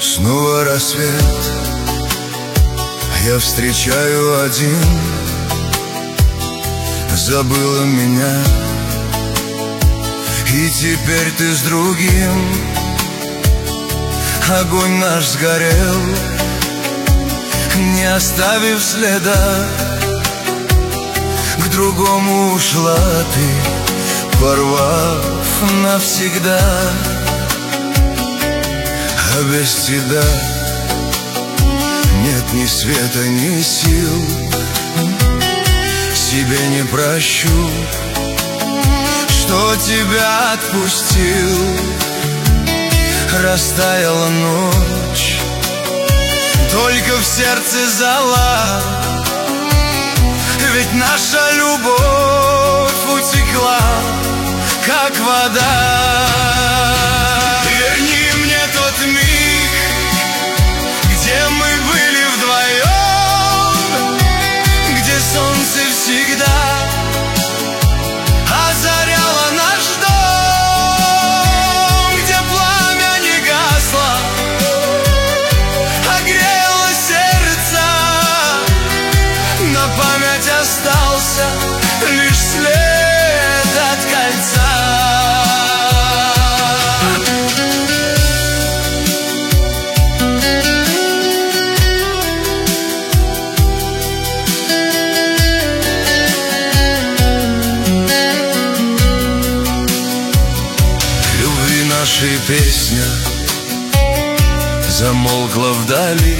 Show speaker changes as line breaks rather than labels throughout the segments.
Снова рассвет, я встречаю один. Забыла меня, и теперь ты с другим. Огонь наш сгорел, не оставив следа. К другому ушла ты, порвав навсегда. А без тебя нет ни света, ни сил. Себе не прощу, что тебя отпустил. Растаяла ночь, только в сердце зола. Ведь наша любовь утекла, как вода. Верни мне тот миг, где мы были вдвоем, где солнце всегда озаряло наш дом, где пламя не гасло, а грело сердце. На память остался лишь след от кольца. Наша песня замолкла вдали.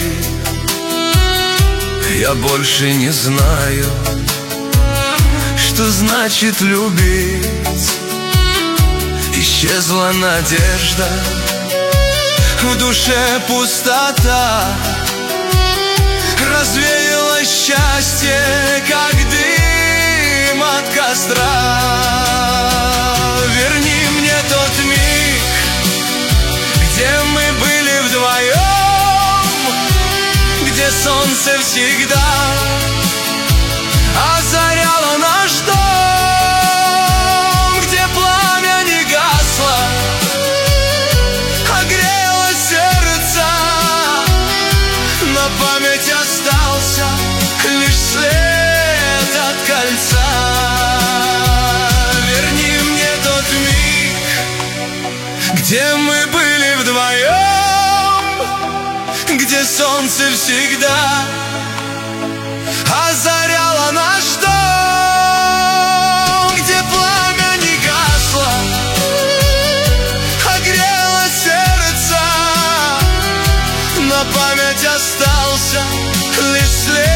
Я больше не знаю, что значит любить. Исчезла надежда, в душе пустота. Развеялось счастье, как дым от костра. Верни мне тот миг, где мы были вдвоем, где солнце всегда озаряло наш дом, где пламя не гасло, а грело сердце. На память остался лишь след от кольца. Верни мне тот миг, где мы были вдвоем, где солнце всегда озаряло наш дом, где пламя не гасло, а грело сердце. На память остался лишь след